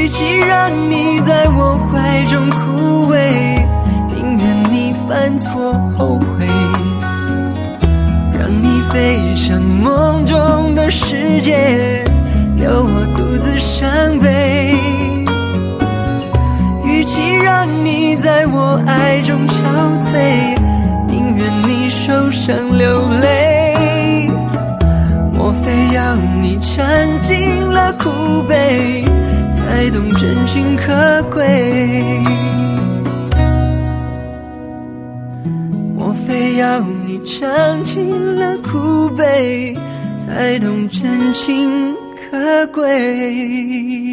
与其让你在我怀中枯萎，宁愿你犯错后悔，让你飞向梦中的世界，留我独自伤悲。与其让你在我爱中憔悴，宁愿你受伤流泪。莫非要你尝尽了苦悲，才懂真情可贵？莫非要你尝尽了苦悲，才懂真情可贵？